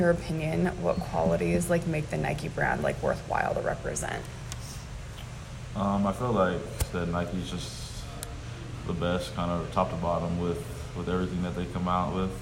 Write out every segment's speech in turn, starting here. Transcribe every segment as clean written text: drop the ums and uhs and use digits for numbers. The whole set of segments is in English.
In your opinion, what qualities like make the Nike brand like worthwhile to represent? I feel like that Nike's just the best, kind of top to bottom with everything that they come out with.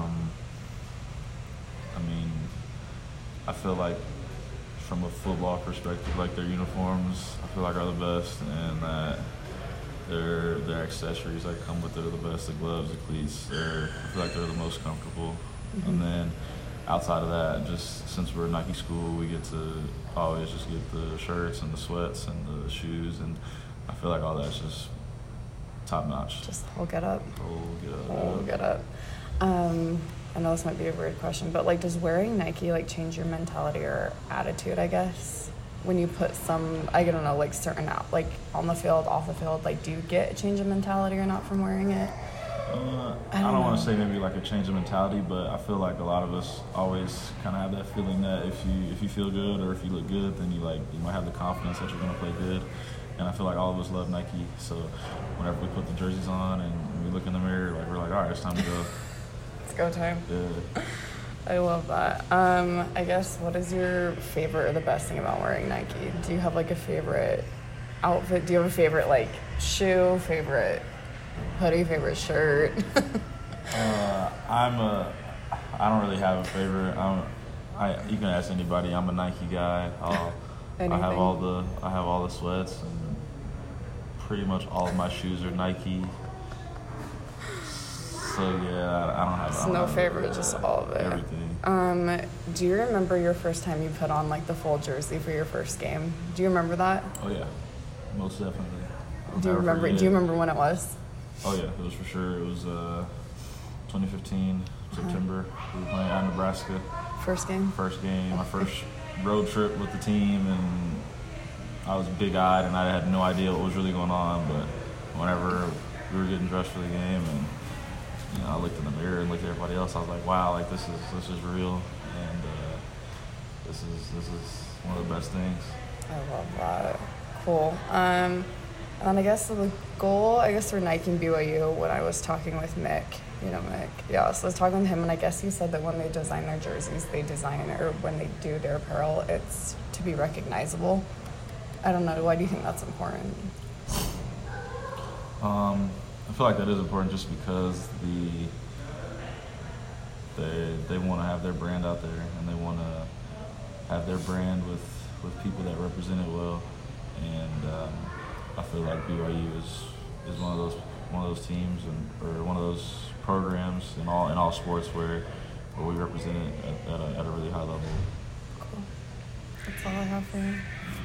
I mean, I feel like from a football perspective, like their uniforms, I feel like are the best, and that their accessories that come with it are the best. The gloves, the cleats, I feel like they're the most comfortable. And then outside of that, just since we're a Nike school, we get to always just get the shirts and the sweats and the shoes, and I feel like all that's just top notch. Just the whole get up. Whole Get up. I know this might be a weird question, but like, does wearing Nike like change your mentality or attitude, I guess? When you put some, I don't know, like certain out, like on the field, off the field, like do you get a change of mentality or not from wearing it? I don't want to say maybe like a change of mentality, but I feel like a lot of us always kind of have that feeling that if you feel good or if you look good, then you might have the confidence that you're going to play good. And I feel like all of us love Nike, so whenever we put the jerseys on and we look in the mirror, like we're like, all right, it's time to go. It's go time. Yeah. I love that. I guess, what is your favorite or the best thing about wearing Nike? Do you have like a favorite outfit? Do you have a favorite like shoe, favorite hoodie, favorite shirt? I don't really have a favorite. You can ask anybody. I'm a Nike guy. I have all the sweats, and pretty much all of my shoes are Nike. So yeah, I don't have. Just no favorite, just all of it. Everything. Do you remember your first time you put on like the full jersey for your first game? Do you remember that? Oh yeah, most definitely. Do you remember when it was? Oh yeah, it was for sure. It was 2015 September. We were playing at Nebraska. First game. My first road trip with the team, and I was big-eyed and I had no idea what was really going on. But whenever we were getting dressed for the game, and I looked in the mirror and looked at everybody else, I was like, wow, like this is real, and this is one of the best things. I love that. Cool. And I guess the goal, for Nike and BYU, when I was talking with Mick, Mick, yeah, so I was talking with him, and I guess he said that when they design their jerseys, or when they do their apparel, it's to be recognizable. I don't know, why do you think that's important? I feel like that is important just because they want to have their brand out there, and they want to have their brand with people that represent it well, and I feel like BYU is one of those teams or one of those programs in all sports where we represent it at a really high level. Cool. That's all I have for you.